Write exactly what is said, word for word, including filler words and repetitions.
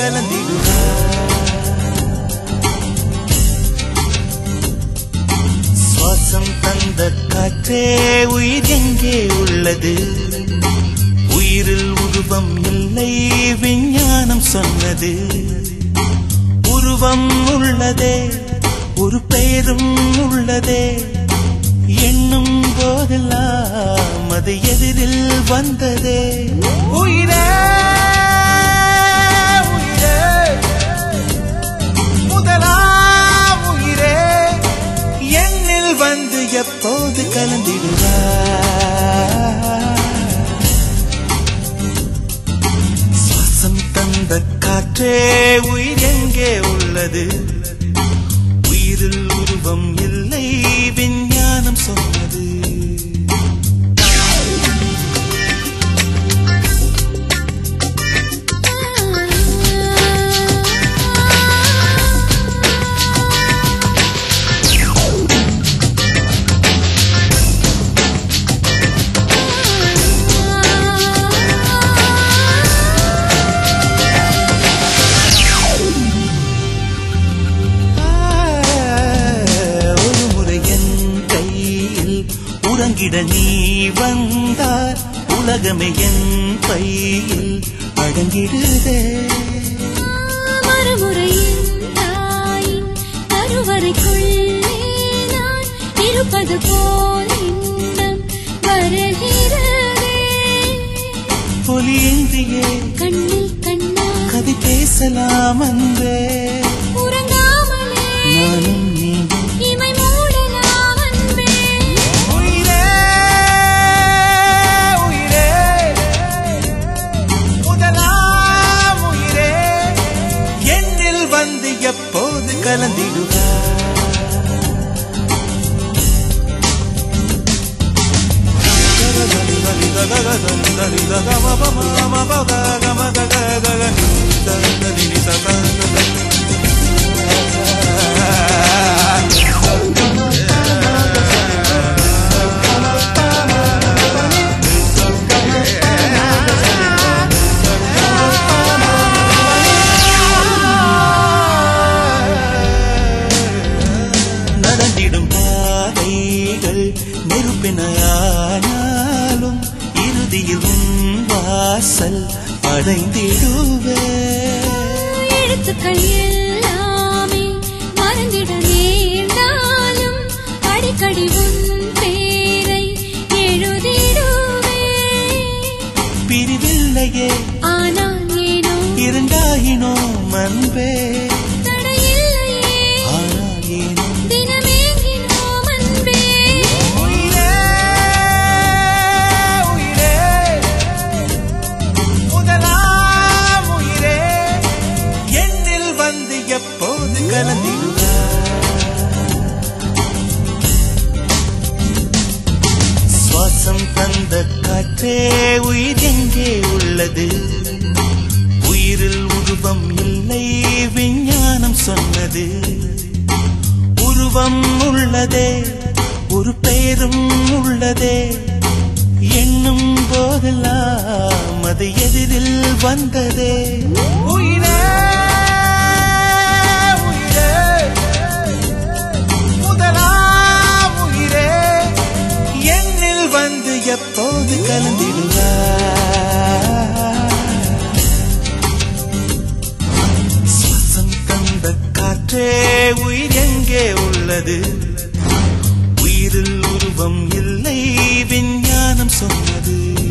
கலந்திடுவார். சுவாசம் தந்த காற்றே உயிர் எங்கே உள்ளது? உயிரில் உருவம் இல்லை விஞ்ஞானம் சொன்னது. உருவம் உள்ளதே ஒரு பெயரும் உள்ளதே, எண்ணும் போதெல்லாம் அது எதிரில் வந்ததே. உயிரே உயிரே முதலாம் உயிரே, எண்ணில் வந்து எப்போது கலந்திடுவார். சுவாசம் தந்த காற்றே உயிர் எங்கே உள்ளது? உயிரில் உருவம் இல்லை விஞ்ஞானம் சொன்னது. உறங்கிட நீ வந்தார் உலகமே என் கையில் அடங்கிடுதே. மறுமுறையின் தாயின் கருவறைக்குள்ளே நான் இருப்பது போல் இன்பம் வருகிறதே. ஒலியின்றியே கண்ணில் கண்ணா கதை பேசலாம் அன்பே. உறங்காமலே நானும் நீயும் இமை மூடலாம் அன்பே. உயிரே உயிரே முதலாம் உயிரே, எண்ணில் வந்து எப்போது கலந்திடுவார். நடந்திடும் பாதைகள் நெருப்பினாலும் இறுதியில் உன் வாசல் அடைந்திடுவே. எழுத்துக்கள் எல்லாமே மறந்திட நேர்ந்தாலும் அடிக்கடி உன் பேரை எழுதிடுவே. பிரிவில்லையே ஆனால் ஏனோ இரண்டாயினோ அன்பே, தடையில்லையே ஆனால் ஏனோ தினமேங்கினோம் அன்பே. உயிரே உயிரே முதலாம் உயிரே, எண்ணில் வந்து எப்போது கலந்திடுவார். சுவாசம் தந்த காற்றே உயிர் எங்கே உள்ளது? உயிரில் உருவம் இல்லை விஞ்ஞானம் சொன்னது. உருவம் உள்ளதே ஒரு பெயரும் உள்ளதே, எண்ணும் போதெல்லாம் அது எதிரில் வந்ததே. உயிரே உயிரே முதலாம் உயிரே, எண்ணில் வந்து எப்போது கலந்திடுவார். சுவாசம் தந்த காற்றே உயிர் எங்கே உள்ளது? உயிரில் உருவம் இல்லை விஞ்ஞானம் சொன்னது.